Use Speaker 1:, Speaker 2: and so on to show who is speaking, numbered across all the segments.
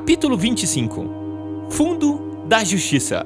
Speaker 1: Capítulo 25 – Fundo da Justiça.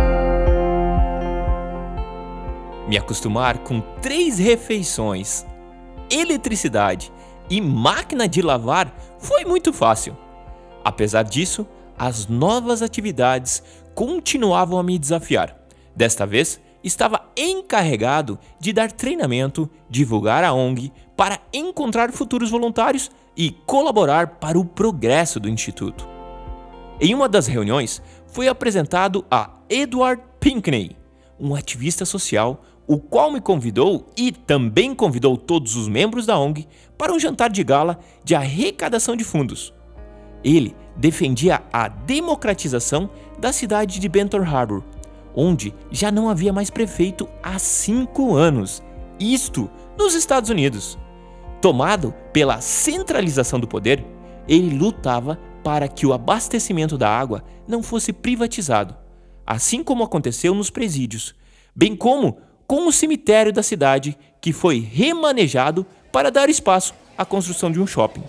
Speaker 1: Me acostumar com 3 refeições, eletricidade e máquina de lavar foi muito fácil. Apesar disso, as novas atividades continuavam a me desafiar. Desta vez, estava encarregado de dar treinamento, divulgar a ONG para encontrar futuros voluntários e colaborar para o progresso do Instituto. Em uma das reuniões, foi apresentado a Edward Pinkney, um ativista social, o qual me convidou e também convidou todos os membros da ONG para um jantar de gala de arrecadação de fundos. Ele defendia a democratização da cidade de Benton Harbor, onde já não havia mais prefeito há 5 anos, isto nos Estados Unidos. Tomado pela centralização do poder, ele lutava para que o abastecimento da água não fosse privatizado, assim como aconteceu nos presídios, bem como com o cemitério da cidade, que foi remanejado para dar espaço à construção de um shopping.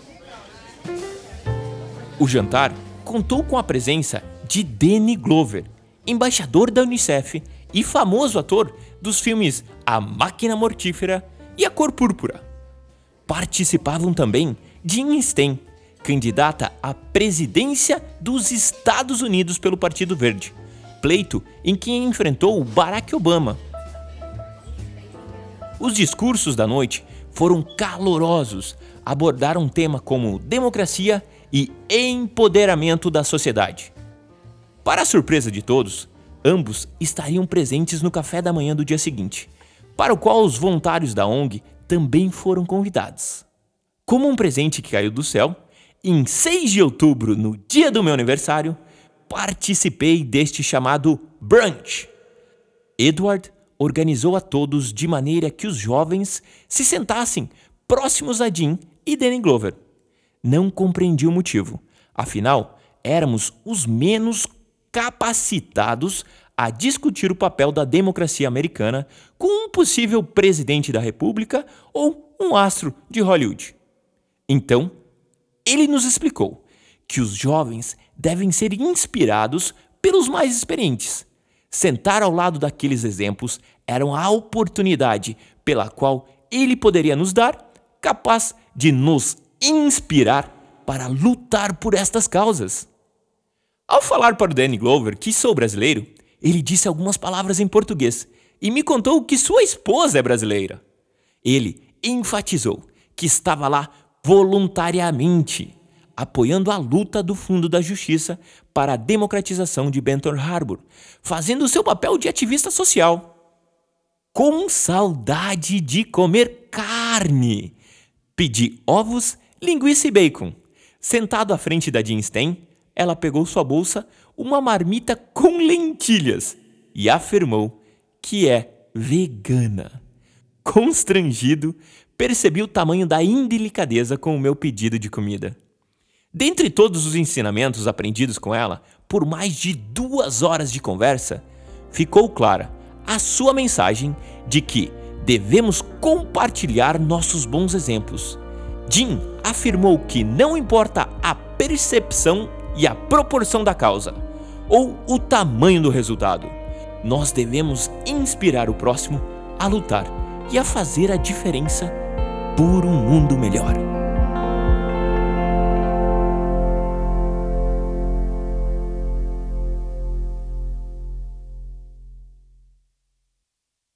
Speaker 1: O jantar contou com a presença de Danny Glover, embaixador da Unicef e famoso ator dos filmes A Máquina Mortífera e A Cor Púrpura. Participavam também Jean Stein, candidata à presidência dos Estados Unidos pelo Partido Verde, pleito em que enfrentou Barack Obama. Os discursos da noite foram calorosos, abordaram temas como democracia e empoderamento da sociedade. Para a surpresa de todos, ambos estariam presentes no café da manhã do dia seguinte, para o qual os voluntários da ONG também foram convidados. Como um presente que caiu do céu, em 6 de outubro, no dia do meu aniversário, participei deste chamado brunch. Edward organizou a todos de maneira que os jovens se sentassem próximos a Jean e Danny Glover. Não compreendi o motivo, afinal, éramos os menos capacitados a discutir o papel da democracia americana com um possível presidente da República ou um astro de Hollywood. Então, ele nos explicou que os jovens devem ser inspirados pelos mais experientes. Sentar ao lado daqueles exemplos era a oportunidade pela qual ele poderia nos dar, capaz de nos inspirar para lutar por estas causas. Ao falar para o Danny Glover que sou brasileiro, ele disse algumas palavras em português e me contou que sua esposa é brasileira. Ele enfatizou que estava lá voluntariamente, apoiando a luta do Fundo da Justiça para a democratização de Benton Harbor, fazendo seu papel de ativista social. Com saudade de comer carne, pedi ovos, linguiça e bacon. Sentado à frente da Jean Stein, ela pegou sua bolsa, uma marmita com lentilhas, e afirmou que é vegana. Constrangido, percebi o tamanho da indelicadeza com o meu pedido de comida. Dentre todos os ensinamentos aprendidos com ela, por mais de 2 horas de conversa, ficou clara a sua mensagem de que devemos compartilhar nossos bons exemplos. Jean afirmou que não importa a percepção e a proporção da causa, ou o tamanho do resultado, nós devemos inspirar o próximo a lutar e a fazer a diferença por um mundo melhor.